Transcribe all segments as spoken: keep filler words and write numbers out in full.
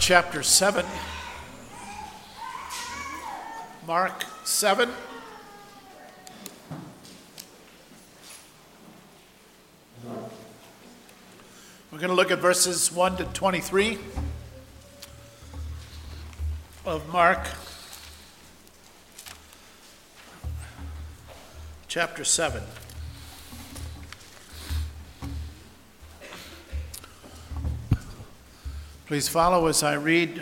chapter seven. Mark seven. We're going to look at verses one to twenty-three of Mark chapter seven. Please follow as I read.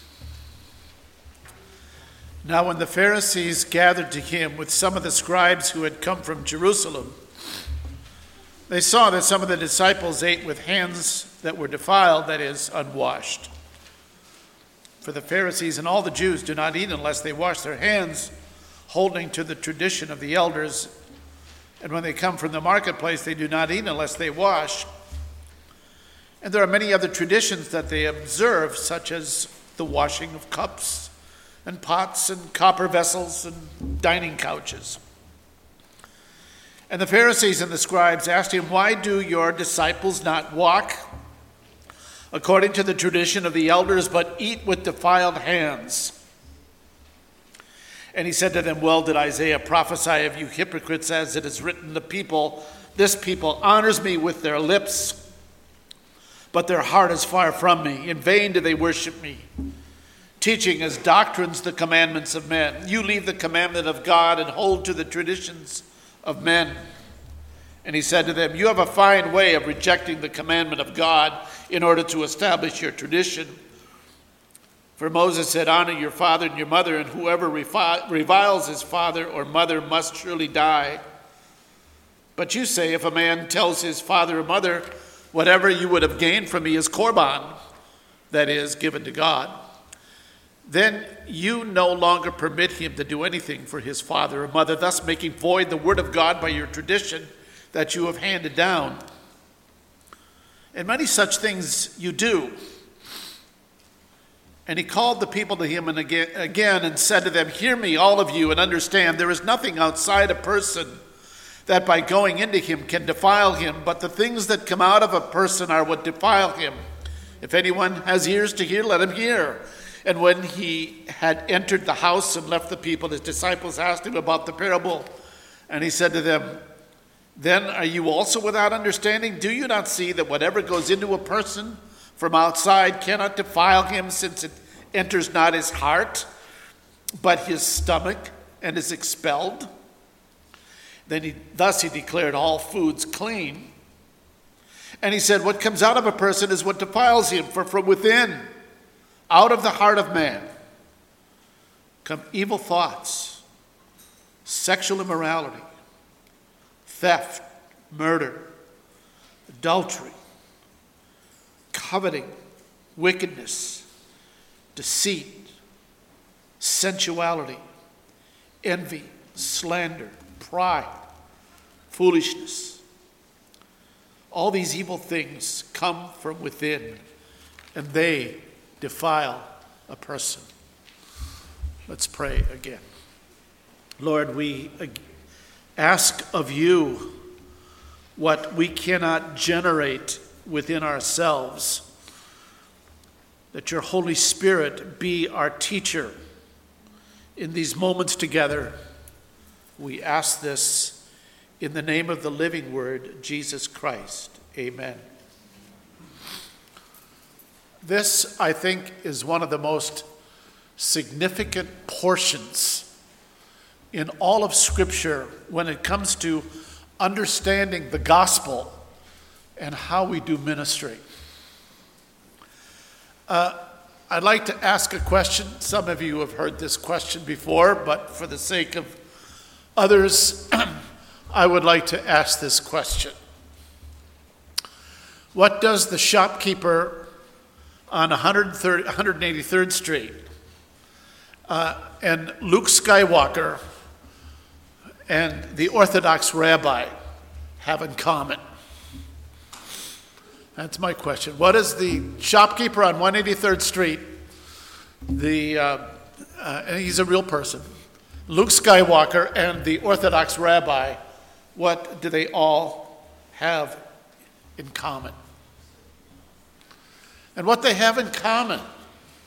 Now when the Pharisees gathered to him with some of the scribes who had come from Jerusalem, they saw that some of the disciples ate with hands that were defiled, that is, unwashed. For the Pharisees and all the Jews do not eat unless they wash their hands, holding to the tradition of the elders. And when they come from the marketplace, they do not eat unless they wash. And there are many other traditions that they observe, such as the washing of cups and pots and copper vessels and dining couches. And the Pharisees and the scribes asked him, "Why do your disciples not walk according to the tradition of the elders, but eat with defiled hands?" And he said to them, "Well did Isaiah prophesy of you hypocrites, as it is written, the people, this people honors me with their lips, but their heart is far from me. In vain do they worship me, teaching as doctrines the commandments of men. You leave the commandment of God and hold to the traditions of men." And he said to them, "You have a fine way of rejecting the commandment of God in order to establish your tradition. For Moses said, 'Honor your father and your mother, and whoever revi- reviles his father or mother must surely die.' But you say, if a man tells his father or mother, 'Whatever you would have gained from me is korban,' that is, given to God, then you no longer permit him to do anything for his father or mother, thus making void the word of God by your tradition that you have handed down. And many such things you do." And he called the people to him and again, again and said to them, "Hear me, all of you, and understand, there is nothing outside a person that by going into him can defile him, but the things that come out of a person are what defile him. If anyone has ears to hear, let him hear." And when he had entered the house and left the people, his disciples asked him about the parable. And he said to them, "Then are you also without understanding? Do you not see that whatever goes into a person from outside cannot defile him, since it enters not his heart, but his stomach, and is expelled?" Then he, thus he declared all foods clean. And he said, "What comes out of a person is what defiles him, for from within, out of the heart of man, come evil thoughts, sexual immorality, theft, murder, adultery, coveting, wickedness, deceit, sensuality, envy, slander, pride, foolishness. All these evil things come from within, and they defile a person." Let's pray again. Lord, we ask of you what we cannot generate within ourselves, that your Holy Spirit be our teacher in these moments together. We ask this in the name of the living Word, Jesus Christ. Amen. This, I think, is one of the most significant portions in all of Scripture when it comes to understanding the gospel and how we do ministry. Uh, I'd like to ask a question. Some of you have heard this question before, but for the sake of others, I would like to ask this question. What does the shopkeeper on one eighty-third Street uh, and Luke Skywalker and the Orthodox rabbi have in common? That's my question. What does the shopkeeper on one eighty-third Street, the uh, uh, and he's a real person, Luke Skywalker and the Orthodox rabbi, what do they all have in common? And what they have in common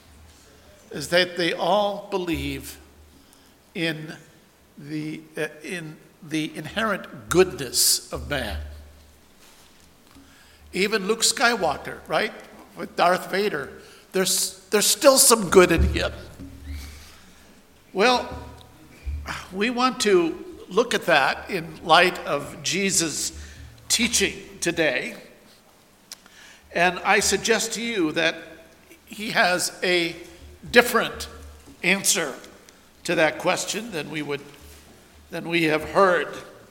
is that they all believe in the, uh, in the inherent goodness of man. Even Luke Skywalker, right, with Darth Vader, there's, there's still some good in him. Well, we want to look at that in light of Jesus' teaching today. And I suggest to you that he has a different answer to that question than we would than we have heard.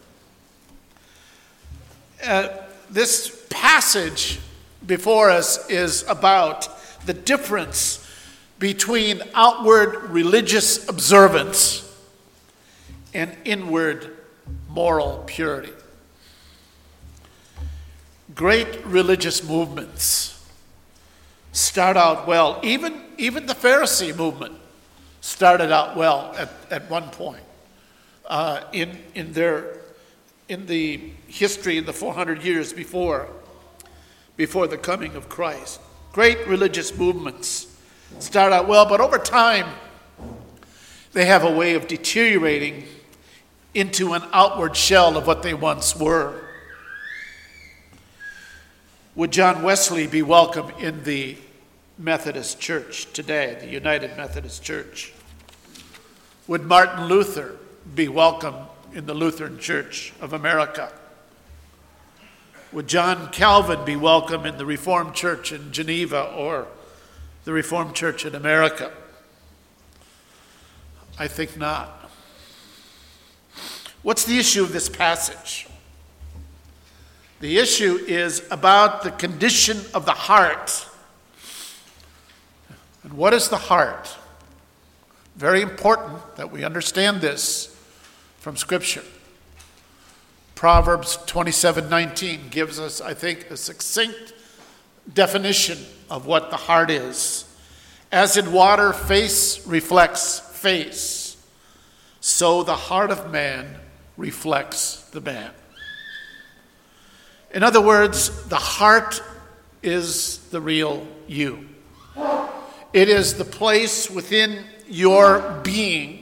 Uh, this passage before us is about the difference between outward religious observance and inward moral purity. Great religious movements start out well. Even, even the Pharisee movement started out well at, at one point uh, in, in, their, in the history in the four hundred years before, before the coming of Christ. Great religious movements start out well, but over time, they have a way of deteriorating into an outward shell of what they once were. Would John Wesley be welcome in the Methodist Church today, the United Methodist Church? Would Martin Luther be welcome in the Lutheran Church of America? Would John Calvin be welcome in the Reformed Church in Geneva or the Reformed Church in America? I think not. What's the issue of this passage? The issue is about the condition of the heart. And what is the heart? Very important that we understand this from Scripture. Proverbs twenty-seven nineteen gives us, I think, a succinct definition of what the heart is. As in water, face reflects face, so the heart of man reflects the man. In other words, the heart is the real you. It is the place within your being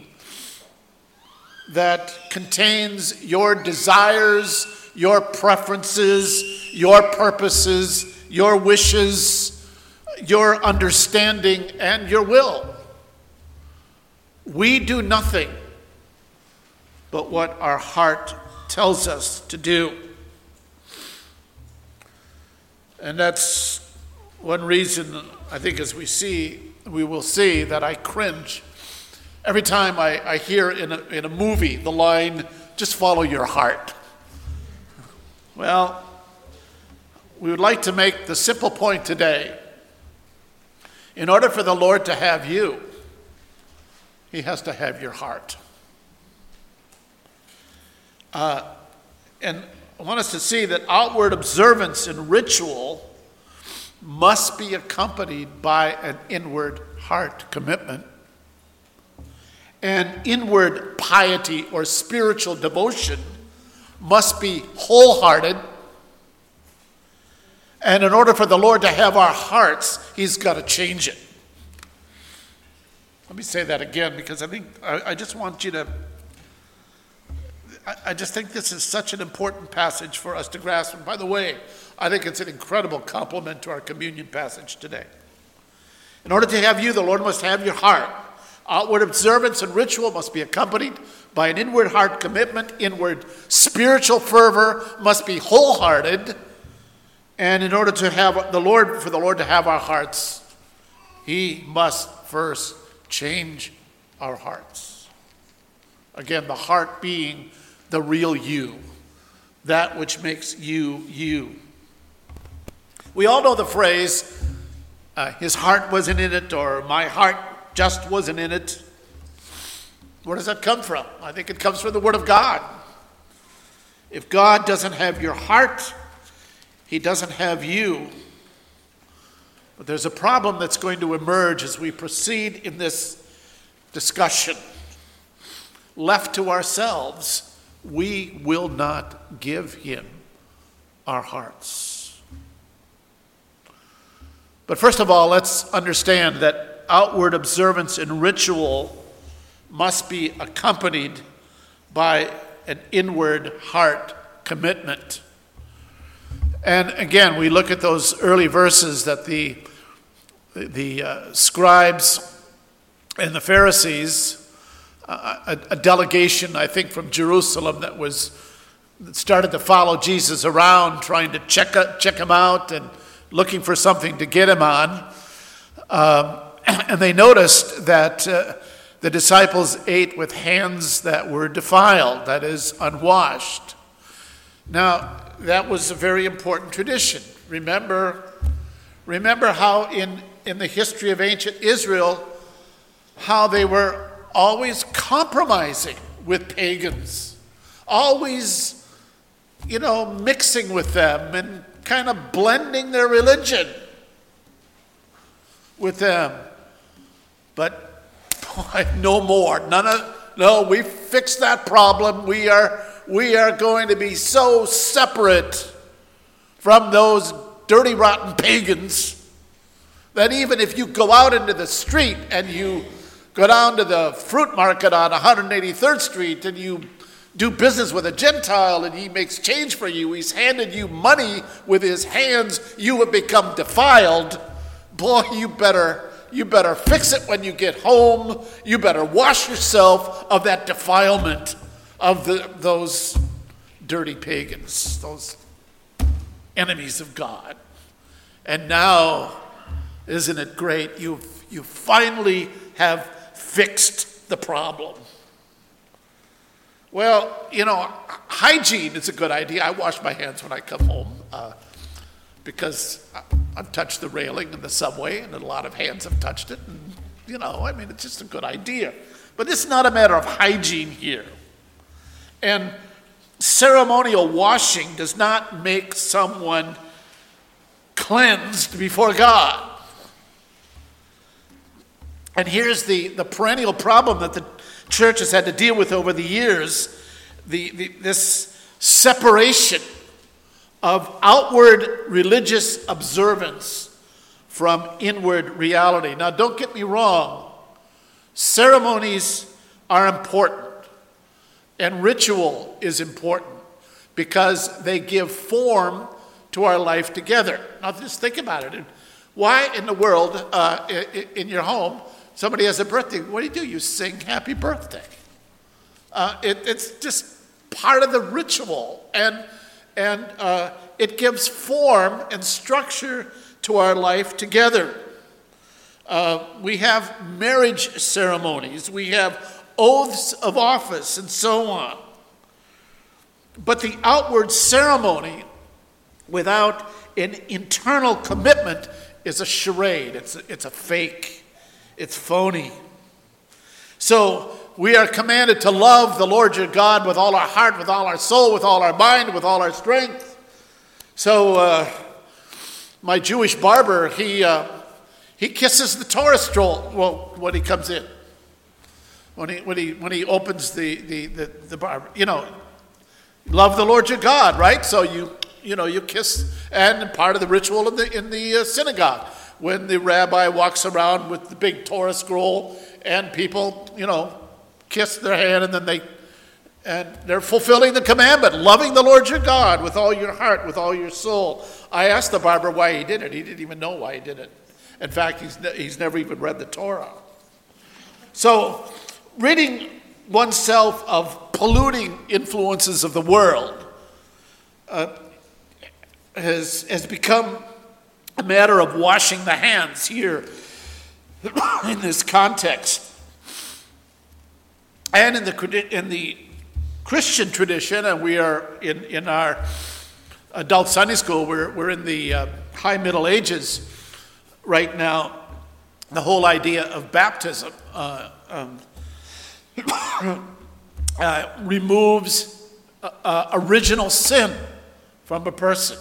that contains your desires, your preferences, your purposes, your wishes, your understanding, and your will. We do nothing but what our heart tells us to do. And that's one reason, I think, as we see, we will see that I cringe every time I, I hear in a, in a movie the line, just follow your heart. Well, we would like to make the simple point today. In order for the Lord to have you, he has to have your heart. Uh, and I want us to see that outward observance and ritual must be accompanied by an inward heart commitment. And inward piety or spiritual devotion must be wholehearted. And in order for the Lord to have our hearts, he's got to change it. Let me say that again, because I think I, I just want you to, I, I just think this is such an important passage for us to grasp. And by the way, I think it's an incredible compliment to our communion passage today. In order to have you, the Lord must have your heart. Outward observance and ritual must be accompanied by an inward heart commitment. Inward spiritual fervor must be wholehearted. And in order to have the Lord, for the Lord to have our hearts, he must first change our hearts. Again, the heart being the real you, that which makes you you. We all know the phrase, uh, his heart wasn't in it, or my heart just wasn't in it. Where does that come from? I think it comes from the Word of God. If God doesn't have your heart, he doesn't have you. But there's a problem that's going to emerge as we proceed in this discussion. Left to ourselves, we will not give him our hearts. But first of all, let's understand that outward observance and ritual must be accompanied by an inward heart commitment. And again, we look at those early verses that the, the uh, scribes and the Pharisees, uh, a, a delegation, I think, from Jerusalem that was that started to follow Jesus around, trying to check check him out and looking for something to get him on. Um, and they noticed that uh, the disciples ate with hands that were defiled, that is, unwashed. Now, that was a very important tradition. Remember, remember how in, in the history of ancient Israel, how they were always compromising with pagans, always, you know, mixing with them and kind of blending their religion with them. But boy, no more. None of no, we fixed that problem. We are we are going to be so separate from those dirty, rotten pagans that even if you go out into the street and you go down to the fruit market on one hundred eighty-third Street and you do business with a Gentile and he makes change for you, he's handed you money with his hands, you have become defiled. Boy, you better you better fix it when you get home. You better wash yourself of that defilement of the, those dirty pagans, those enemies of God. And now, isn't it great? You you finally have fixed the problem. Well, you know, hygiene is a good idea. I wash my hands when I come home uh, because I've touched the railing in the subway and a lot of hands have touched it. And, you know, I mean, it's just a good idea. But it's not a matter of hygiene here. And ceremonial washing does not make someone cleansed before God. And here's the, the perennial problem that the church has had to deal with over the years, the, the, this separation of outward religious observance from inward reality. Now, don't get me wrong. Ceremonies are important, and ritual is important because they give form to our life together. Now, just think about it. Why in the world, uh, in your home, somebody has a birthday, what do you do? You sing happy birthday. Uh, it, it's just part of the ritual, and, and uh, it gives form and structure to our life together. Uh, we have marriage ceremonies, we have oaths of office, and so on. But the outward ceremony without an internal commitment is a charade, it's a, it's a fake. It's phony. So we are commanded to love the Lord your God with all our heart, with all our soul, with all our mind, with all our strength. So uh, my Jewish barber, he uh, he kisses the Torah scroll well, when he comes in. When he when he when he opens the the the, the barber, you know, love the Lord your God, right? So you you know you kiss, and part of the ritual in the in the uh, synagogue. When the rabbi walks around with the big Torah scroll and people, you know, kiss their hand and then they, and they're fulfilling the commandment, loving the Lord your God with all your heart, with all your soul. I asked the barber why he did it. He didn't even know why he did it. In fact, he's, ne- he's never even read the Torah. So, ridding oneself of polluting influences of the world uh, has, has become a matter of washing the hands here in this context. And in the in the Christian tradition, and we are in, in our adult Sunday school, we're, we're in the uh, high Middle Ages right now, the whole idea of baptism uh, um, uh, removes uh, uh, original sin from a person.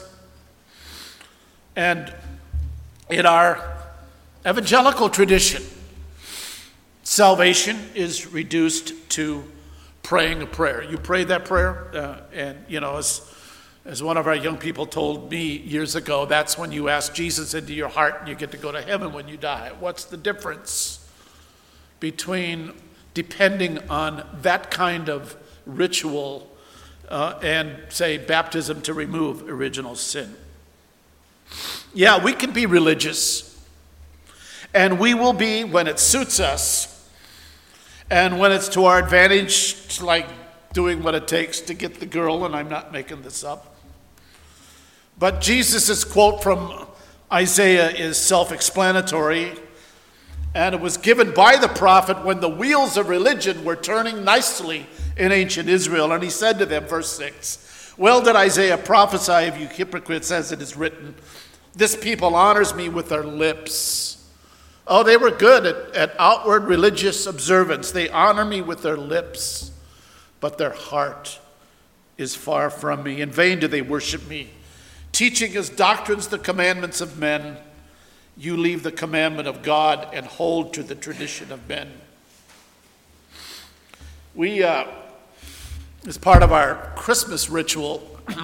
And in our evangelical tradition, salvation is reduced to praying a prayer. You pray that prayer, uh, and you know, as As one of our young people told me years ago, that's when you ask Jesus into your heart and you get to go to heaven when you die. What's the difference between depending on that kind of ritual uh, and, say, baptism to remove original sin? Yeah, we can be religious, and we will be when it suits us, and when it's to our advantage, like doing what it takes to get the girl, and I'm not making this up. But Jesus' quote from Isaiah is self-explanatory, and it was given by the prophet when the wheels of religion were turning nicely in ancient Israel. And he said to them, verse six, "Well did Isaiah prophesy of you hypocrites, as it is written, this people honors me with their lips." Oh, they were good at, at outward religious observance. They honor me with their lips, but their heart is far from me. In vain do they worship me, teaching as doctrines the commandments of men. You leave the commandment of God and hold to the tradition of men. We, uh, as part of our Christmas ritual,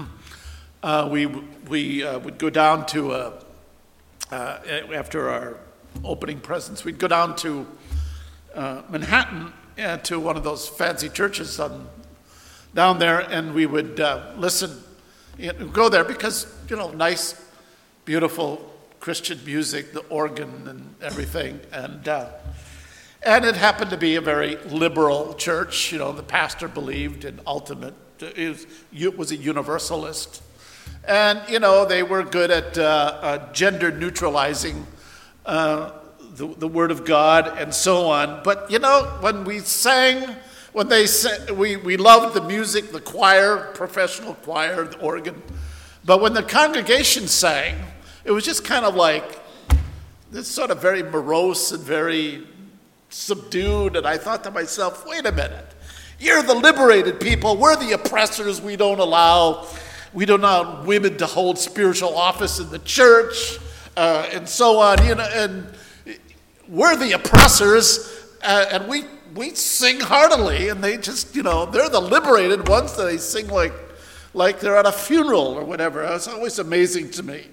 uh, we we uh, would go down to, uh, uh, after our opening presents, we'd go down to uh, Manhattan uh, to one of those fancy churches on, down there, and we would uh, listen. You know, go there because, you know, nice, beautiful Christian music, the organ and everything. And uh, and it happened to be a very liberal church. You know, the pastor believed in ultimate, it was, it was a universalist. And, you know, they were good at uh, uh, gender neutralizing uh, the, the Word of God and so on. But, you know, when we sang, When they said, we, we loved the music, the choir, professional choir, the organ. But when the congregation sang, it was just kind of like this sort of very morose and very subdued. And I thought to myself, wait a minute. You're the liberated people. We're the oppressors. We don't allow, we don't allow women to hold spiritual office in the church uh, and so on. You know, and we're the oppressors, uh, and we We sing heartily, and they just, you know, they're the liberated ones that they sing like, like they're at a funeral or whatever. It's always amazing to me.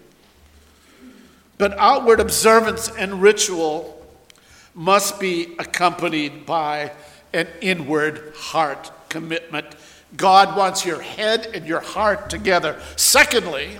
But outward observance and ritual must be accompanied by an inward heart commitment. God wants your head and your heart together. Secondly,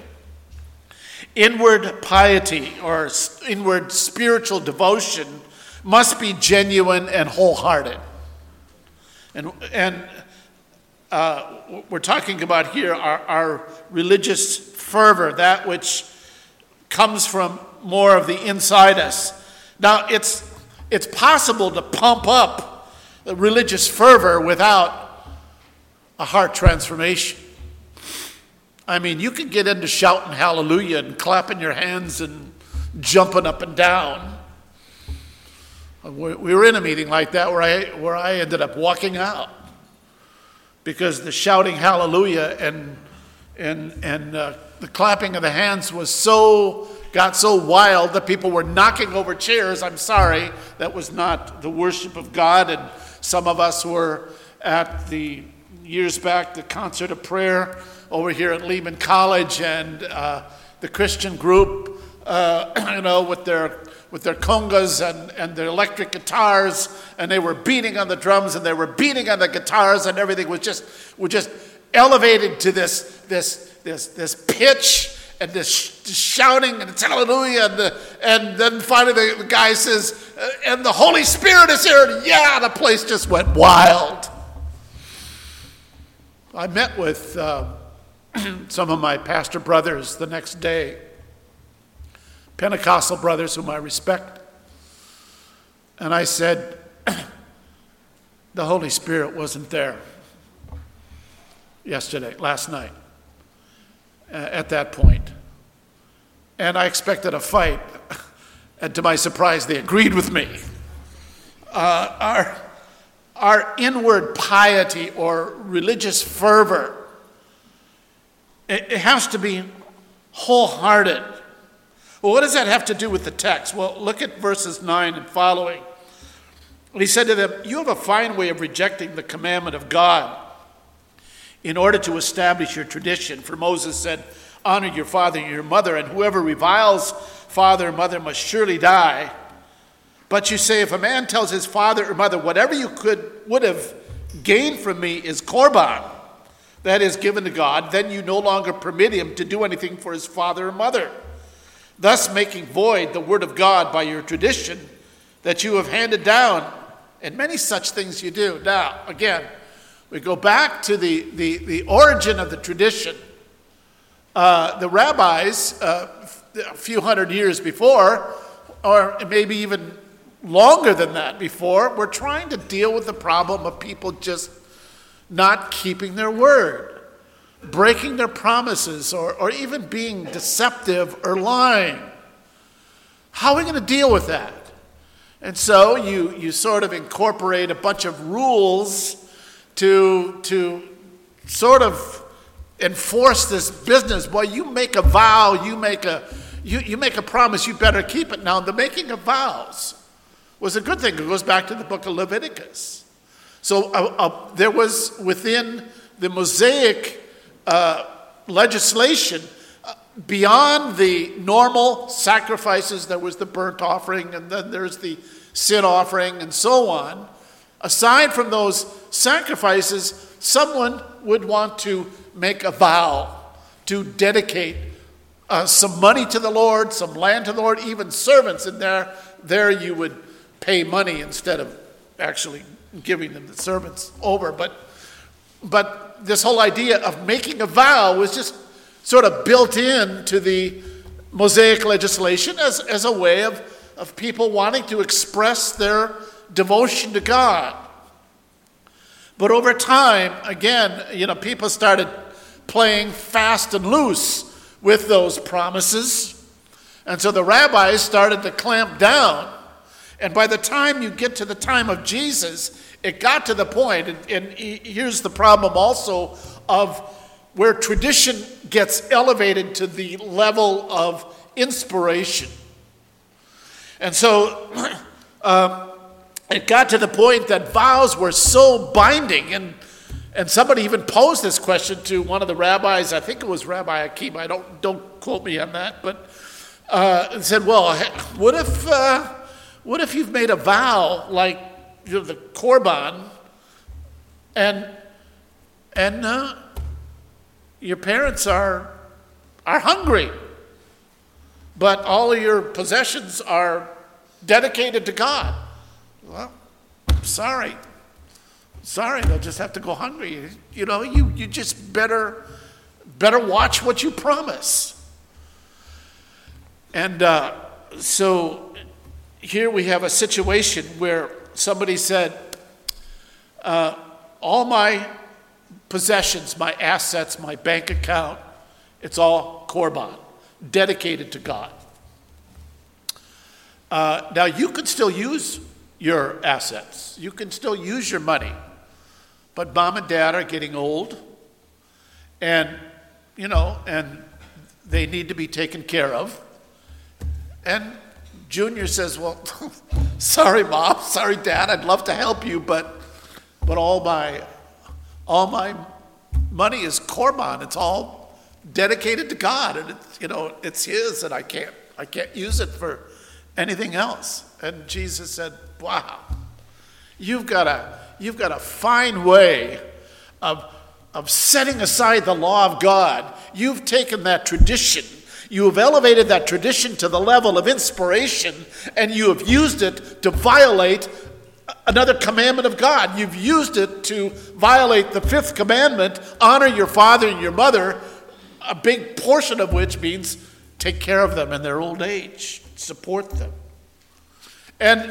inward piety or inward spiritual devotion must be genuine and wholehearted. And, and uh, we're talking about here our, our religious fervor, that which comes from more of the inside us. Now, it's, it's possible to pump up the religious fervor without a heart transformation. I mean, you can get into shouting hallelujah and clapping your hands and jumping up and down. We were in a meeting like that where I where I ended up walking out because the shouting hallelujah and and and uh, the clapping of the hands was so got so wild that people were knocking over chairs. I'm sorry, that was not the worship of God. And some of us were at the years back the concert of prayer over here at Lehman College, and uh, the Christian group, uh, you know, with their with their congas and, and their electric guitars, and they were beating on the drums and they were beating on the guitars, and everything was just was just elevated to this this this this pitch and this, sh- this shouting, and it's hallelujah, and the, and then finally the, the guy says, uh, and the Holy Spirit is here, and yeah, the place just went wild. I met with uh, some of my pastor brothers the next day, Pentecostal brothers whom I respect. And I said, the Holy Spirit wasn't there yesterday, last night, uh, at that point. And I expected a fight. And to my surprise, they agreed with me. Uh, our, our inward piety or religious fervor, it, it has to be wholehearted. Well, what does that have to do with the text? Well, look at verses nine and following. He said to them, you have a fine way of rejecting the commandment of God in order to establish your tradition. For Moses said, honor your father and your mother, and whoever reviles father or mother must surely die. But you say, if a man tells his father or mother, whatever you could would have gained from me is korban, that is given to God, then you no longer permit him to do anything for his father or mother, thus making void the word of God by your tradition that you have handed down, and many such things you do. Now, again, we go back to the, the, the origin of the tradition. Uh, the rabbis, uh, a few hundred years before, or maybe even longer than that before, were trying to deal with the problem of people just not keeping their word, breaking their promises, or, or even being deceptive or lying. How are we going to deal with that? And so you, you sort of incorporate a bunch of rules to, to sort of enforce this business. Boy, you make a vow, you make a, you, you make a promise, you better keep it. Now, the making of vows was a good thing. It goes back to the book of Leviticus. So uh, uh, there was within the Mosaic uh, legislation, uh, beyond the normal sacrifices, there was the burnt offering, and then there's the sin offering, and so on. Aside from those sacrifices, someone would want to make a vow to dedicate uh, some money to the Lord, some land to the Lord, even servants in there. There you would pay money instead of actually giving them the servants over. But but this whole idea of making a vow was just sort of built into the Mosaic legislation as, as a way of, of people wanting to express their devotion to God. But over time, again, you know, people started playing fast and loose with those promises. And so the rabbis started to clamp down. And by the time you get to the time of Jesus, it got to the point, and, and here's the problem also, of where tradition gets elevated to the level of inspiration. And so um, it got to the point that vows were so binding, and and somebody even posed this question to one of the rabbis, I think it was Rabbi Akim, I don't, don't quote me on that, but uh, and said, well, what if... Uh, What if you've made a vow like, you know, the korban, and and uh, your parents are are hungry, but all of your possessions are dedicated to God? Well, sorry, sorry, they'll just have to go hungry. You know, you you just better better watch what you promise. And uh, so. Here we have a situation where somebody said, uh, all my possessions, my assets, my bank account, it's all korban, dedicated to God. Uh, now, you can still use your assets. You can still use your money. But mom and dad are getting old, and, you know, and they need to be taken care of. And Junior says, well, sorry, Mom, sorry, Dad, I'd love to help you, but but all my all my money is korban. It's all dedicated to God, and it's, you know, it's his, and I can't I can't use it for anything else. And Jesus said, wow, you've got a you've got a fine way of of setting aside the law of God. You've taken that tradition. You have elevated that tradition to the level of inspiration, and you have used it to violate another commandment of God. You've used it to violate the fifth commandment, honor your father and your mother, a big portion of which means take care of them in their old age, support them. And,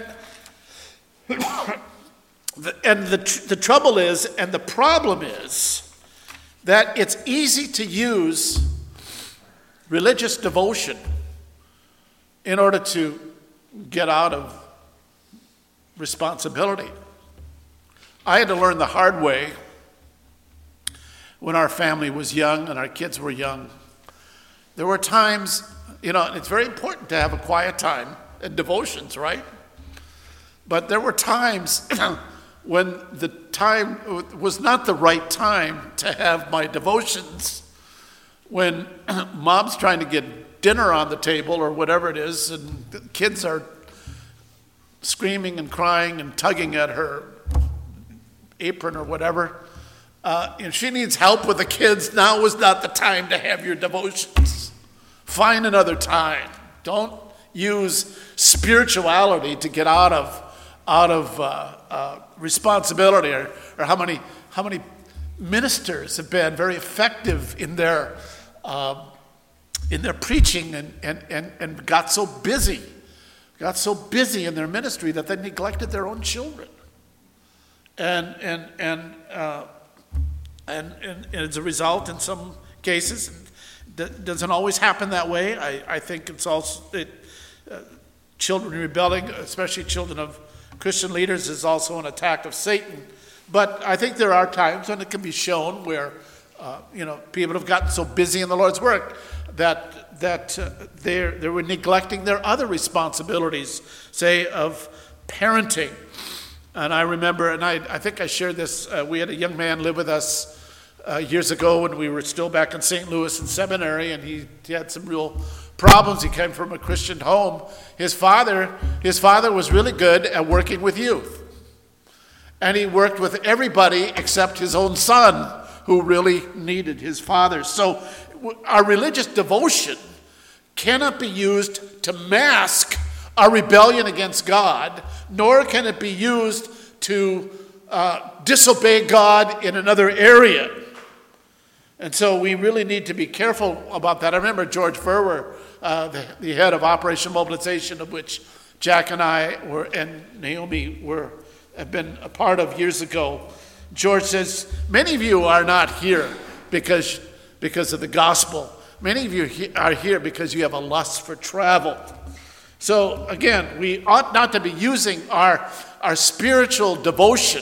the, and the, the trouble is, and the problem is, that it's easy to use religious devotion in order to get out of responsibility. I had to learn the hard way when our family was young and our kids were young. There were times, you know, and it's very important to have a quiet time and devotions, right? But there were times when the time was not the right time to have my devotions when mom's trying to get dinner on the table or whatever it is, and the kids are screaming and crying and tugging at her apron or whatever. Uh, and she needs help with the kids. Now is not the time to have your devotions. Find another time. Don't use spirituality to get out of out of uh, uh, responsibility, or, or how many how many ministers have been very effective in their uh, in their preaching and, and and and got so busy, got so busy in their ministry that they neglected their own children, and and and uh, and, and, and as a result, in some cases, it doesn't always happen that way. I, I think it's also it, uh, children rebelling, especially children of Christian leaders, is also an attack of Satan. But I think there are times when it can be shown where, uh, you know, people have gotten so busy in the Lord's work that that uh, they they were neglecting their other responsibilities, say of parenting. And I remember, and I, I think I shared this. Uh, we had a young man live with us uh, years ago when we were still back in Saint Louis in seminary, and he, he had some real problems. He came from a Christian home. His father, his father was really good at working with youth. And he worked with everybody except his own son, who really needed his father. So our religious devotion cannot be used to mask our rebellion against God, nor can it be used to uh, disobey God in another area. And so we really need to be careful about that. I remember George Verwer, uh, the, the head of Operation Mobilization, of which Jack and I were, and Naomi were, have been a part of years ago. George says, many of you are not here because, because of the gospel. Many of you he, are here because you have a lust for travel. So again, we ought not to be using our, our spiritual devotion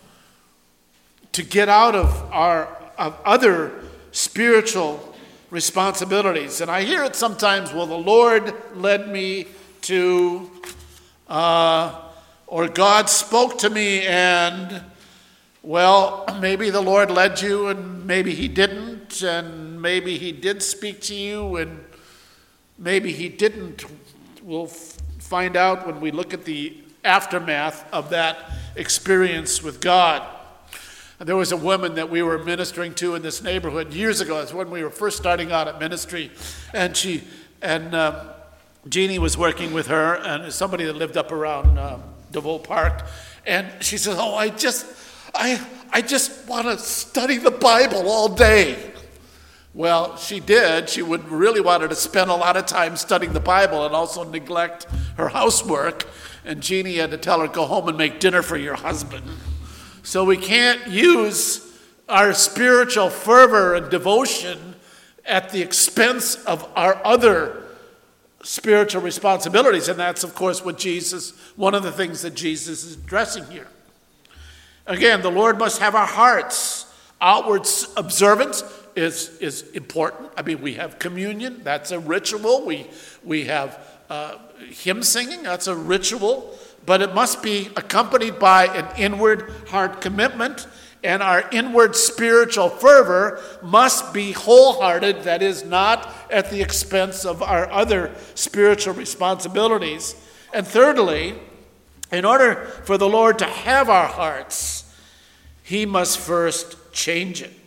to get out of our of other spiritual responsibilities. And I hear it sometimes, well, the Lord led me to, uh, or God spoke to me, and, well, maybe the Lord led you and maybe he didn't, and maybe he did speak to you and maybe he didn't. We'll f- find out when we look at the aftermath of that experience with God. And there was a woman that we were ministering to in this neighborhood years ago. It's when we were first starting out at ministry, and she and uh, Jeannie was working with her, and somebody that lived up around uh, DeVoe Park. And she says, "Oh, I just, I, I just want to study the Bible all day." Well, she did. She would really wanted to spend a lot of time studying the Bible and also neglect her housework. And Jeannie had to tell her, "Go home and make dinner for your husband." So we can't use our spiritual fervor and devotion at the expense of our other spiritual responsibilities. And that's, of course, what Jesus, one of the things that Jesus is addressing here. Again, the Lord must have our hearts. Outward observance is, is important. I mean, we have communion. That's a ritual. We, we have uh, hymn singing. That's a ritual. But it must be accompanied by an inward heart commitment, and our inward spiritual fervor must be wholehearted, that is, not at the expense of our other spiritual responsibilities. And thirdly, in order for the Lord to have our hearts, he must first change it.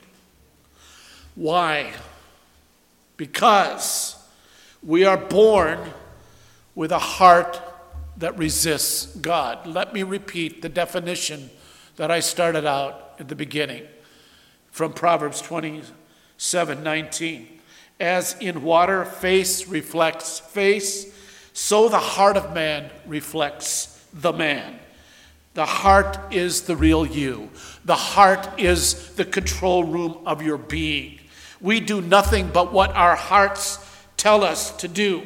Why? Because we are born with a heart that resists God. Let me repeat the definition that I started out at the beginning from Proverbs twenty-seven nineteen. As in water face reflects face, so the heart of man reflects the man. The heart is the real you. The heart is the control room of your being. We do nothing but what our hearts tell us to do.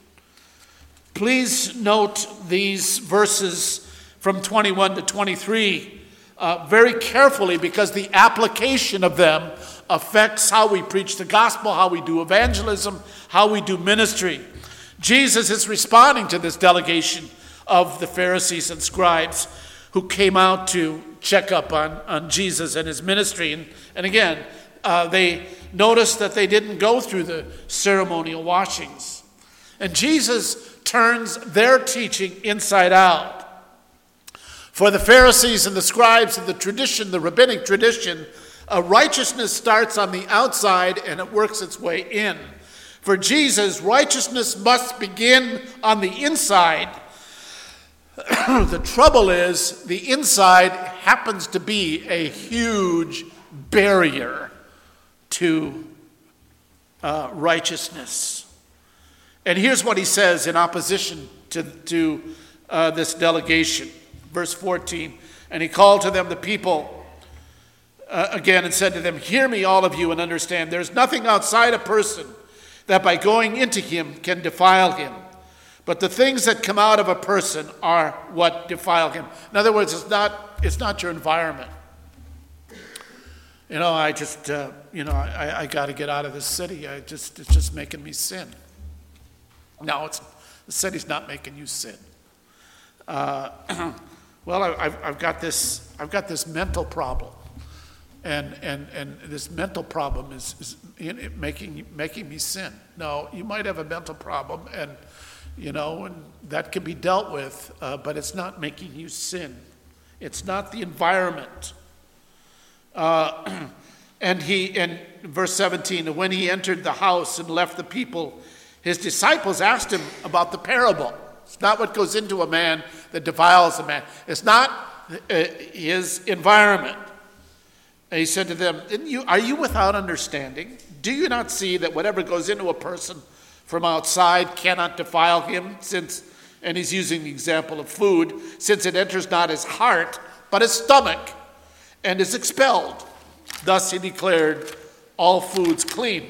Please note these verses from twenty-one to twenty-three uh, very carefully, because the application of them affects how we preach the gospel, how we do evangelism, how we do ministry. Jesus is responding to this delegation of the Pharisees and scribes who came out to, check up on, on Jesus and his ministry. And, and again, uh, they noticed that they didn't go through the ceremonial washings. And Jesus turns their teaching inside out. For the Pharisees and the scribes and the tradition, the rabbinic tradition, uh, righteousness starts on the outside and it works its way in. For Jesus, righteousness must begin on the inside. The trouble is, the inside happens to be a huge barrier to uh, righteousness. And here's what he says in opposition to, to uh, this delegation. Verse fourteen, and he called to them the people uh, again and said to them, hear me, all of you, and understand. There's nothing outside a person that by going into him can defile him. But the things that come out of a person are what defile him. In other words, it's not, it's not your environment. You know, I just, uh, you know, I, I got to get out of this city. I just, it's just making me sin. No, it's, the city's not making you sin. Uh, well, I, I've, I've got this, I've got this mental problem, and and and this mental problem is, is making making me sin. No, you might have a mental problem, and you know, and that can be dealt with, uh, but it's not making you sin. It's not the environment. Uh, and he, in verse seventeen, when he entered the house and left the people, his disciples asked him about the parable. It's not what goes into a man that defiles a man. It's not uh, his environment. And he said to them, you, are you without understanding? Do you not see that whatever goes into a person from outside cannot defile him, since, and he's using the example of food, since it enters not his heart, but his stomach, and is expelled. Thus he declared all foods clean.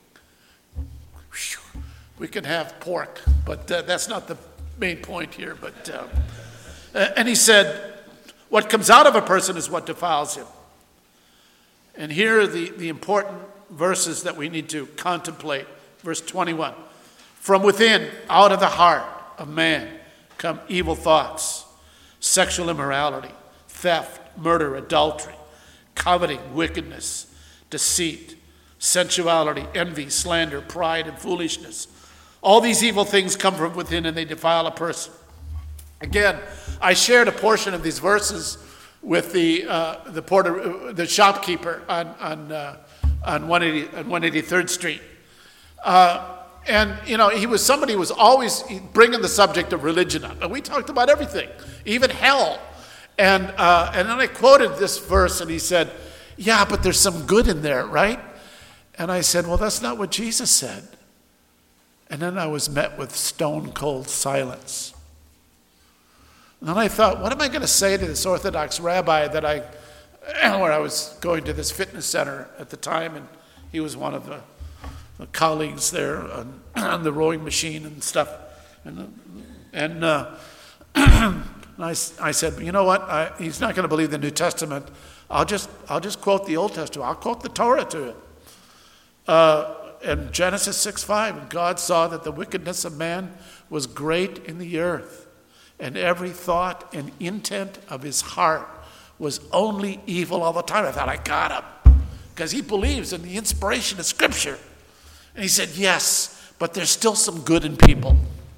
Whew. We can have pork, but uh, that's not the main point here. But uh, and he said, what comes out of a person is what defiles him. And here are the, the important verses that we need to contemplate. Verse twenty-one. From within, out of the heart of man, come evil thoughts, sexual immorality, theft, murder, adultery, coveting, wickedness, deceit, sensuality, envy, slander, pride, and foolishness. All these evil things come from within, and they defile a person. Again, I shared a portion of these verses with the uh, the porter, the shopkeeper on on uh, on one eighty-third Street, uh, and you know, he was somebody who was always bringing the subject of religion up, and we talked about everything, even hell, and uh, and then I quoted this verse, and he said, "Yeah, but there's some good in there, right?" And I said, "Well, that's not what Jesus said." And then I was met with stone cold silence. And then I thought, what am I going to say to this Orthodox rabbi that I, where I was going to this fitness center at the time, and he was one of the, the colleagues there on, on the rowing machine and stuff. And, and, uh, and I, I said, you know what? I, he's not going to believe the New Testament. I'll just, I'll just quote the Old Testament. I'll quote the Torah to him. Uh, in Genesis six five, and God saw that the wickedness of man was great in the earth, and every thought and intent of his heart was only evil all the time. I thought, I got him, because he believes in the inspiration of Scripture. And he said, yes, but there's still some good in people.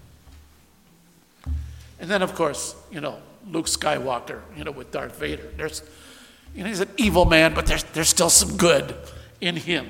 And then, of course, you know, Luke Skywalker, you know, with Darth Vader. There's, you know, he's an evil man, but there's there's still some good in him.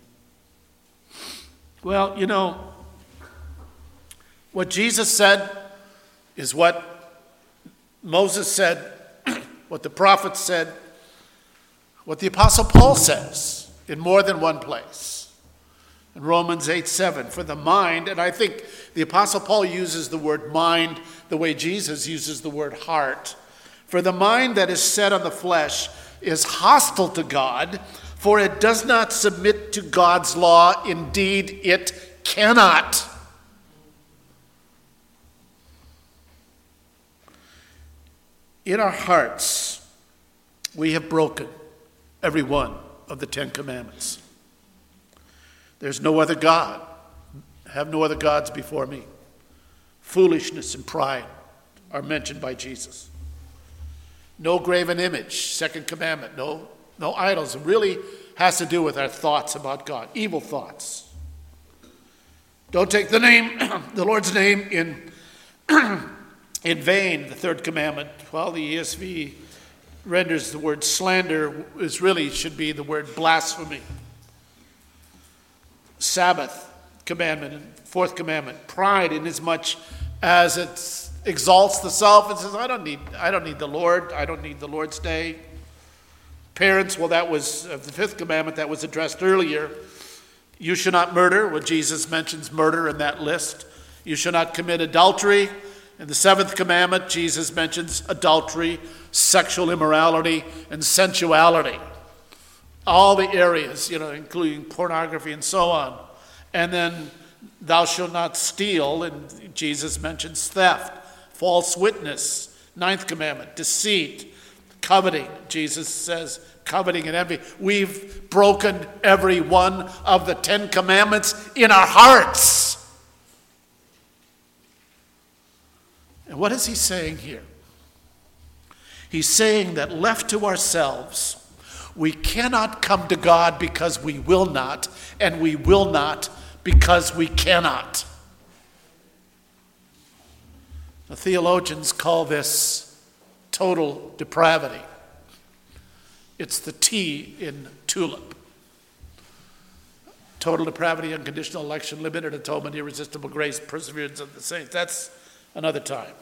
Well, you know, what Jesus said is what Moses said, what the prophets said, what the Apostle Paul says in more than one place. In Romans eight seven, for the mind, and I think the Apostle Paul uses the word mind the way Jesus uses the word heart. For the mind that is set on the flesh is hostile to God, for it does not submit to God's law. Indeed, it cannot. In our hearts, we have broken every one of the Ten Commandments. There's no other God. Have no other gods before me. Foolishness and pride are mentioned by Jesus. No graven image, second commandment. No, no idols. It really has to do with our thoughts about God, evil thoughts. Don't take the name, the Lord's name in, in vain, the third commandment. Well, the E S V renders the word slander is really should be the word blasphemy. Sabbath commandment and fourth commandment, pride inasmuch as it exalts the self and says, I don't need I don't need the Lord, I don't need the Lord's day. Parents, well, that was uh, the fifth commandment that was addressed earlier. You should not murder. Well, Jesus mentions murder in that list. You should not commit adultery. In the seventh commandment, Jesus mentions adultery, sexual immorality, and sensuality. All the areas, you know, including pornography and so on. And then thou shalt not steal, and Jesus mentions theft, false witness, ninth commandment, deceit, coveting. Jesus says coveting and envy. We've broken every one of the Ten Commandments in our hearts. And what is he saying here? He's saying that left to ourselves, we cannot come to God because we will not, and we will not because we cannot. The theologians call this total depravity. It's the T in TULIP. Total depravity, unconditional election, limited atonement, irresistible grace, perseverance of the saints. That's another time.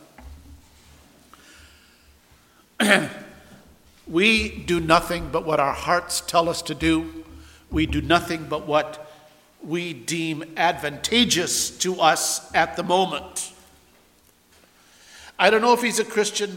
We do nothing but what our hearts tell us to do. We do nothing but what we deem advantageous to us at the moment. I don't know if he's a Christian,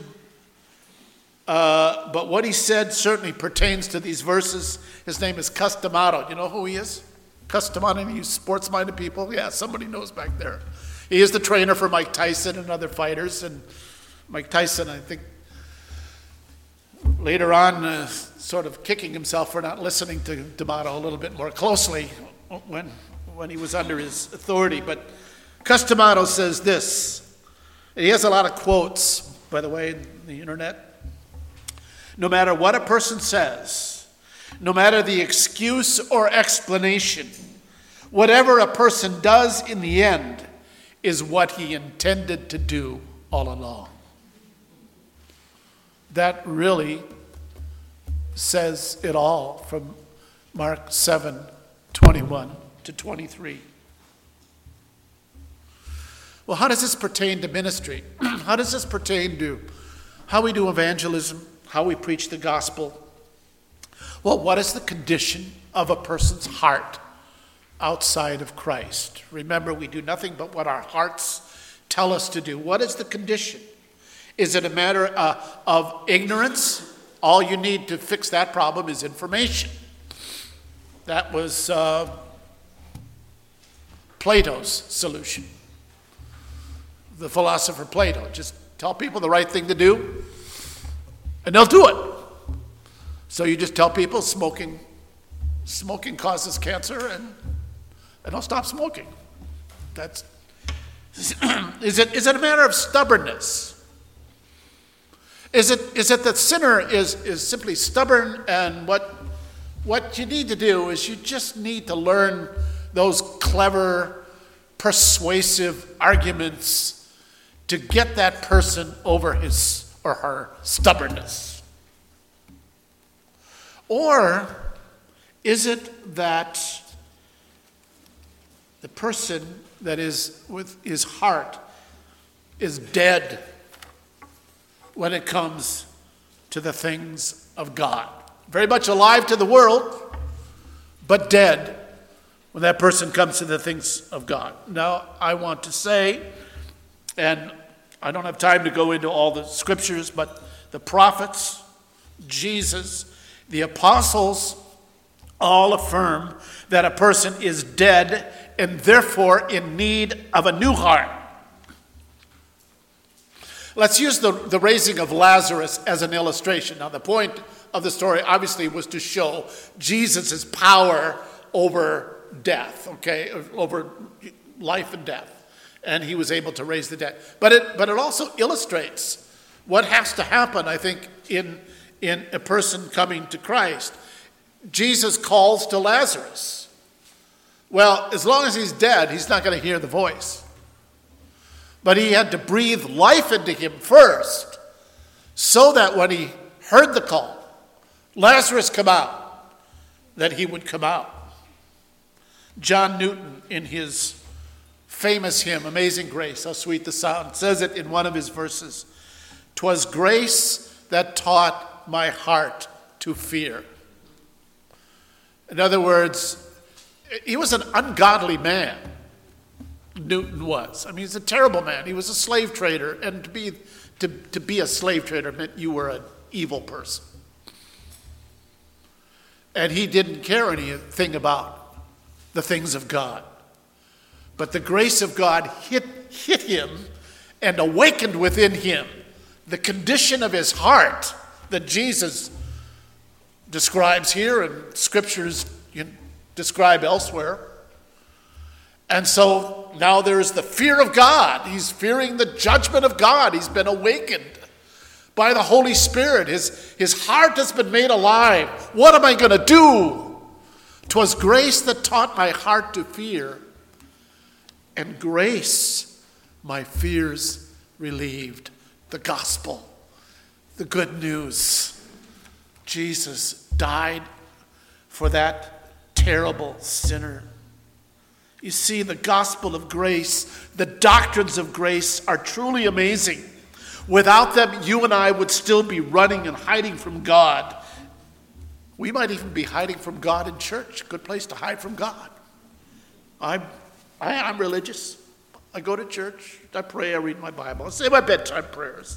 uh, but what he said certainly pertains to these verses. His name is Customato. You know who he is? Customato, any sports-minded people? Yeah, somebody knows back there. He is the trainer for Mike Tyson and other fighters. And Mike Tyson, I think, later on, uh, sort of kicking himself for not listening to D'Amato a little bit more closely when, when he was under his authority. But Customato says this. He has a lot of quotes, by the way, in the internet. No matter what a person says, no matter the excuse or explanation, whatever a person does in the end is what he intended to do all along. That really says it all from Mark seven, twenty-one to twenty-three. Well, how does this pertain to ministry? How does this pertain to how we do evangelism, how we preach the gospel? Well, what is the condition of a person's heart outside of Christ? Remember, we do nothing but what our hearts tell us to do. What is the condition? Is it a matter uh, of ignorance? All you need to fix that problem is information. That was uh, Plato's solution. The philosopher Plato. Just tell people the right thing to do, and they'll do it. So you just tell people smoking, smoking causes cancer, and, and they'll stop smoking. That's is it. Is it a matter of stubbornness? Is it is it that sinner is is simply stubborn, and what what you need to do is you just need to learn those clever, persuasive arguments to get that person over his or her stubbornness? Or is it that the person that is with his heart is dead when it comes to the things of God? Very much alive to the world, but dead when that person comes to the things of God. Now, I want to say, and I don't have time to go into all the scriptures, but the prophets, Jesus, the apostles, all affirm that a person is dead and therefore in need of a new heart. Let's use the, the raising of Lazarus as an illustration. Now, the point of the story obviously was to show Jesus' power over death, okay, over life and death. And he was able to raise the dead. But it, but it also illustrates what has to happen, I think, in, in a person coming to Christ. Jesus calls to Lazarus. Well, as long as he's dead, he's not going to hear the voice. But he had to breathe life into him first, so that when he heard the call, Lazarus come out, that he would come out. John Newton, in his famous hymn, Amazing Grace, How Sweet the Sound, says it in one of his verses. "'Twas grace that taught my heart to fear." In other words, he was an ungodly man, Newton was. I mean, he's a terrible man. He was a slave trader, and to be, to, to be a slave trader meant you were an evil person. And he didn't care anything about the things of God. But the grace of God hit, hit him and awakened within him the condition of his heart that Jesus describes here and scriptures describe elsewhere. And so now there's the fear of God. He's fearing the judgment of God. He's been awakened by the Holy Spirit. His, his heart has been made alive. What am I going to do? 'Twas grace that taught my heart to fear, and grace my fears relieved. The gospel, the good news. Jesus died for that terrible sinner. You see, the gospel of grace, the doctrines of grace are truly amazing. Without them, you and I would still be running and hiding from God. We might even be hiding from God in church. Good place to hide from God. I'm, I, I'm religious. I go to church. I pray. I read my Bible. I say my bedtime prayers.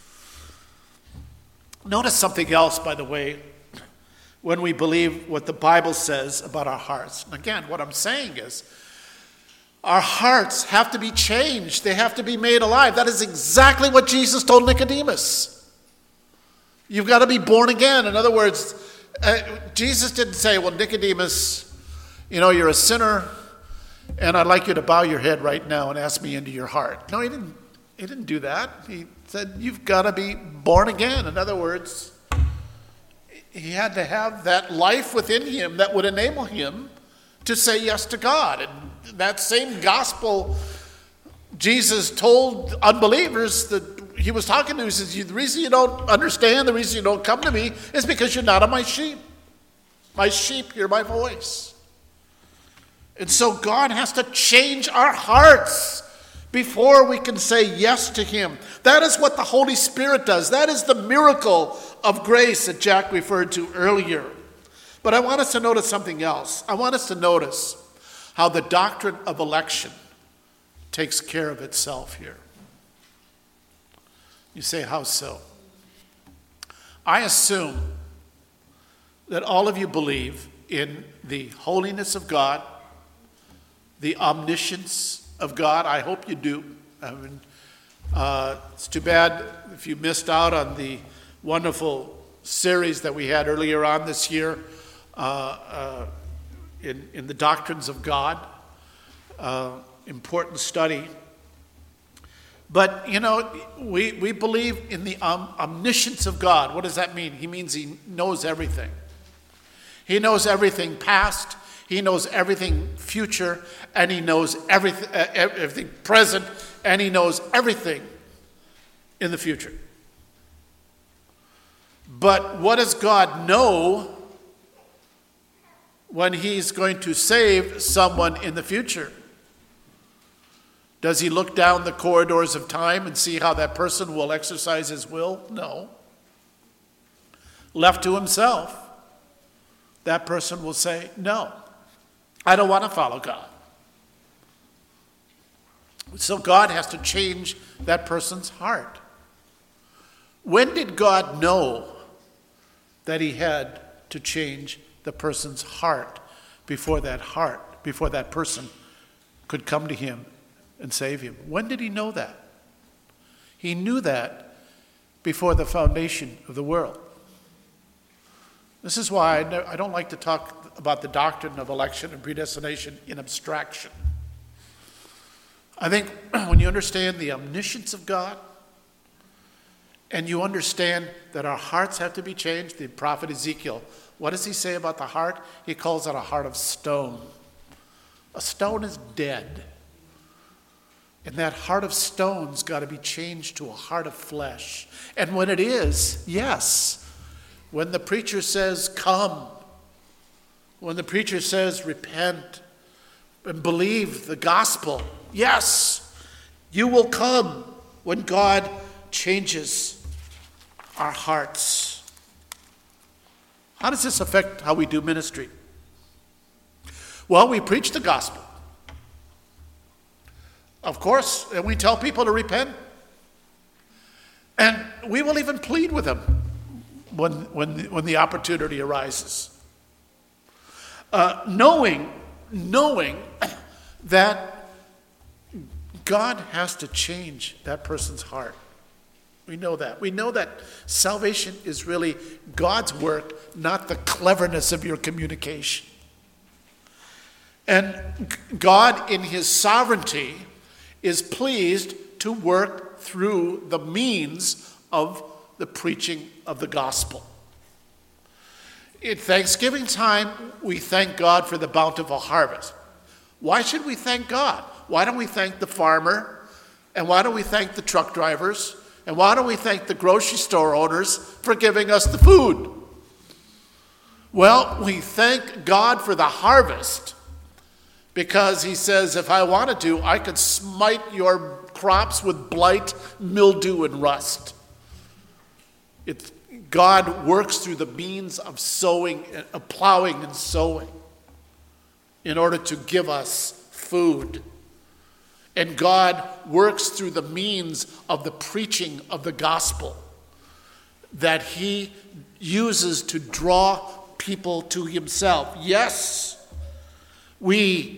Notice something else, by the way, when we believe what the Bible says about our hearts. And again, what I'm saying is, our hearts have to be changed. They have to be made alive. That is exactly what Jesus told Nicodemus. You've got to be born again. In other words, uh, Jesus didn't say, well, Nicodemus, you know, you're a sinner, and I'd like you to bow your head right now and ask me into your heart. No, he didn't. He didn't do that. He said, you've got to be born again. In other words, he had to have that life within him that would enable him to say yes to God. And that same gospel Jesus told unbelievers that he was talking to, he says, the reason you don't understand, the reason you don't come to me is because you're not of my sheep. My sheep hear my voice. And so God has to change our hearts before we can say yes to him. That is what the Holy Spirit does. That is the miracle of grace that Jack referred to earlier. But I want us to notice something else. I want us to notice how the doctrine of election takes care of itself here. You say, how so? I assume that all of you believe in the holiness of God, the omniscience of God. I hope you do. I mean, uh, it's too bad if you missed out on the wonderful series that we had earlier on this year uh, uh, in, in the doctrines of God. Uh, important study. But, you know, we, we believe in the om- omniscience of God. What does that mean? He means he knows everything. He knows everything past, he knows everything future, and he knows everything, uh, everything present, and he knows everything in the future. But what does God know when he's going to save someone in the future? Does he look down the corridors of time and see how that person will exercise his will? No. Left to himself, that person will say, no, I don't want to follow God. So God has to change that person's heart. When did God know that he had to change the person's heart before that heart, before that person could come to him and save him? When did he know that? He knew that before the foundation of the world. This is why I, ne- I don't like to talk about the doctrine of election and predestination in abstraction. I think when you understand the omniscience of God and you understand that our hearts have to be changed. The prophet Ezekiel, what does he say about the heart? He calls it a heart of stone. A stone is dead. And that heart of stone's got to be changed to a heart of flesh. And when it is, yes, when the preacher says, come, when the preacher says, repent and believe the gospel, yes, you will come when God changes our hearts. How does this affect how we do ministry? Well, we preach the gospel. Of course, and we tell people to repent. And we will even plead with them when, when, when the opportunity arises. Uh, knowing, knowing that God has to change that person's heart. We know that. We know that salvation is really God's work, not the cleverness of your communication. And God, in his sovereignty, is pleased to work through the means of the preaching of the gospel. In Thanksgiving time, we thank God for the bountiful harvest. Why should we thank God? Why don't we thank the farmer? And why don't we thank the truck drivers? And why don't we thank the grocery store owners for giving us the food? Well, we thank God for the harvest because he says, if I wanted to, I could smite your crops with blight, mildew, and rust. It's, God works through the means of sowing, of plowing and sowing in order to give us food. And God works through the means of the preaching of the gospel that he uses to draw people to himself. Yes, we,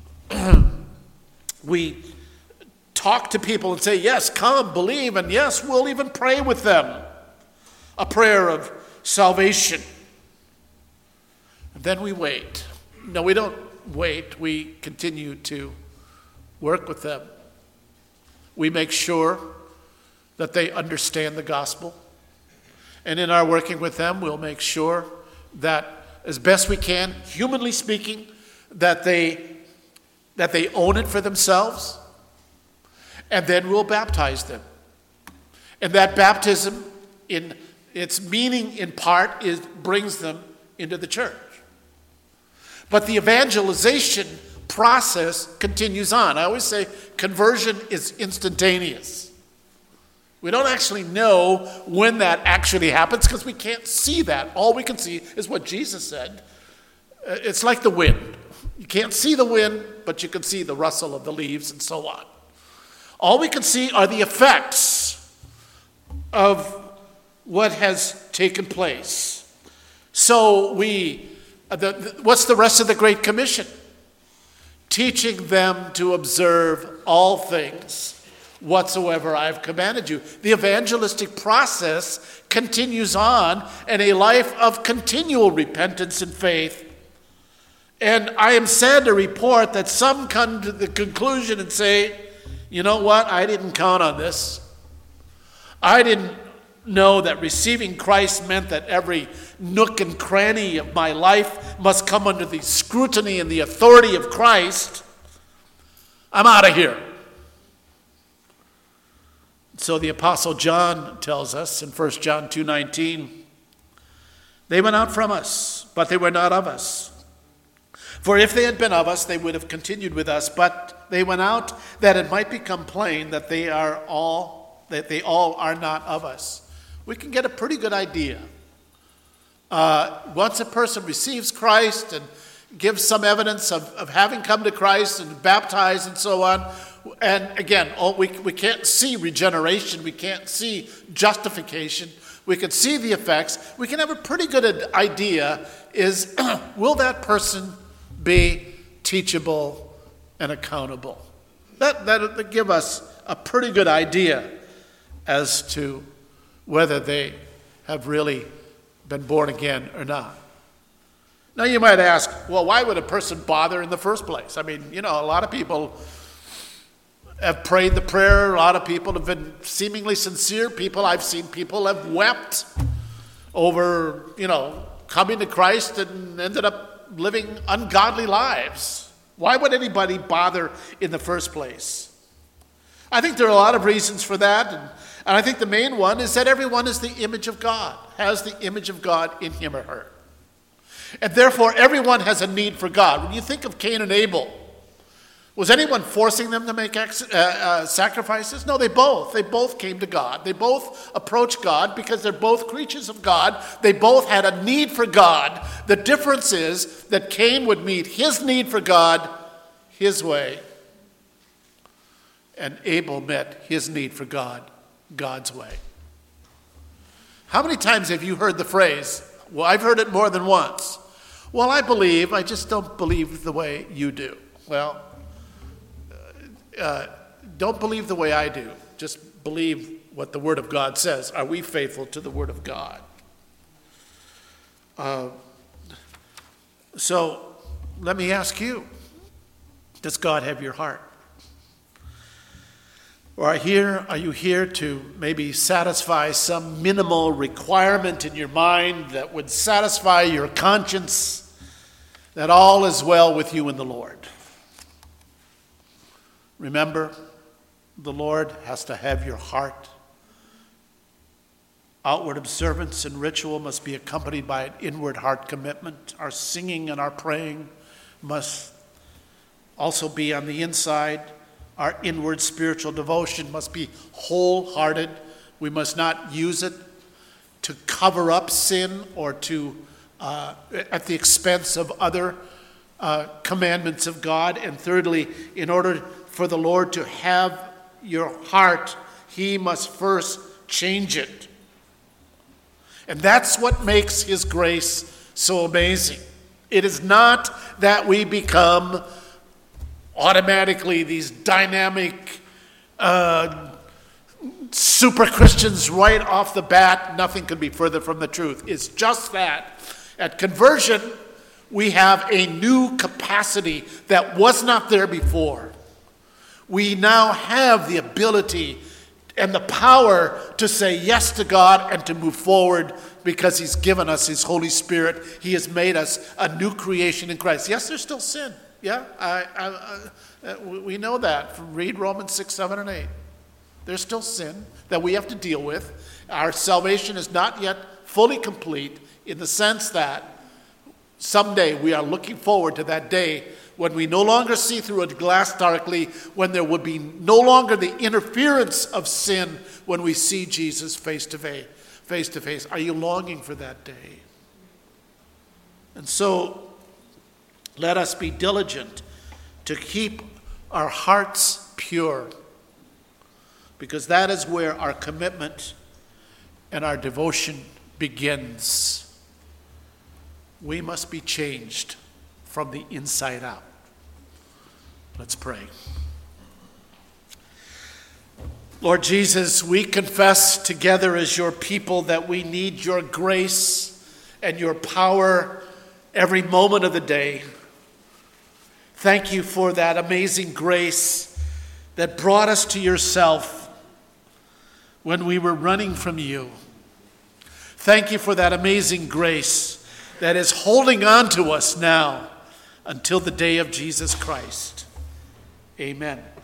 we talk to people and say, yes, come, believe, and yes, we'll even pray with them. A prayer of salvation. And then we wait. No, we don't wait. We continue to work with them. We make sure that they understand the gospel. And in our working with them, we'll make sure that as best we can, humanly speaking, that they, that they own it for themselves. And then we'll baptize them. And that baptism, in its meaning in part, is brings them into the church. But the evangelization process continues on. I always say conversion is instantaneous. We don't actually know when that actually happens because we can't see that. All we can see is what Jesus said. It's like the wind. You can't see the wind, but you can see the rustle of the leaves and so on. All we can see are the effects of what has taken place. So we, the, the, what's the rest of the Great Commission? Teaching them to observe all things whatsoever I have commanded you. The evangelistic process continues on in a life of continual repentance and faith. And I am sad to report that some come to the conclusion and say, you know what, I didn't count on this. I didn't know that receiving Christ meant that every nook and cranny of my life must come under the scrutiny and the authority of Christ. I'm out of here. So the Apostle John tells us in First John two nineteen, they went out from us, but they were not of us. For if they had been of us, they would have continued with us, but they went out that it might become plain that they are all, that they all are not of us. We can get a pretty good idea. Uh, once a person receives Christ and gives some evidence of, of having come to Christ and baptized and so on, and again, oh, we, we can't see regeneration, we can't see justification, we can see the effects, we can have a pretty good idea is, will that person be teachable and accountable? That, that would give us a pretty good idea as to whether they have really been born again or not. Now you might ask, well, why would a person bother in the first place? I mean, you know, a lot of people, have prayed the prayer. A lot of people have been seemingly sincere people. I've seen people have wept over, you know, coming to Christ and ended up living ungodly lives. Why would anybody bother in the first place? I think there are a lot of reasons for that. And, and I think the main one is that everyone is the image of God, has the image of God in him or her. And therefore, everyone has a need for God. When you think of Cain and Abel, was anyone forcing them to make ex- uh, uh, sacrifices? No, they both. They both came to God. They both approached God because they're both creatures of God. They both had a need for God. The difference is that Cain would meet his need for God his way, and Abel met his need for God God's way. How many times have you heard the phrase, well, I've heard it more than once, well, I believe, I just don't believe the way you do. Well, Uh, don't believe the way I do. Just believe what the Word of God says. Are we faithful to the Word of God? Uh, so let me ask you, does God have your heart? Or are, here, are you here to maybe satisfy some minimal requirement in your mind that would satisfy your conscience that all is well with you in the Lord? Remember, the Lord has to have your heart. Outward observance and ritual must be accompanied by an inward heart commitment. Our singing and our praying must also be on the inside. Our inward spiritual devotion must be wholehearted. We must not use it to cover up sin or to uh, at the expense of other uh, commandments of God. And thirdly, in order for the Lord to have your heart, he must first change it. And that's what makes his grace so amazing. It is not that we become automatically these dynamic uh, super Christians right off the bat. Nothing could be further from the truth. It's just that at conversion, we have a new capacity that was not there before. We now have the ability and the power to say yes to God and to move forward because he's given us his Holy Spirit. He has made us a new creation in Christ. Yes, there's still sin. Yeah, I, I, I, we know that. Read Romans six, seven, and eight. There's still sin that we have to deal with. Our salvation is not yet fully complete in the sense that someday we are looking forward to that day when we no longer see through a glass darkly, when there would be no longer the interference of sin when we see Jesus face to face. Face to face. Are you longing for that day? And so let us be diligent to keep our hearts pure, because that is where our commitment and our devotion begins. We must be changed from the inside out. Let's pray. Lord Jesus, we confess together as your people that we need your grace and your power every moment of the day. Thank you for that amazing grace that brought us to yourself when we were running from you. Thank you for that amazing grace that is holding on to us now until the day of Jesus Christ. Amen.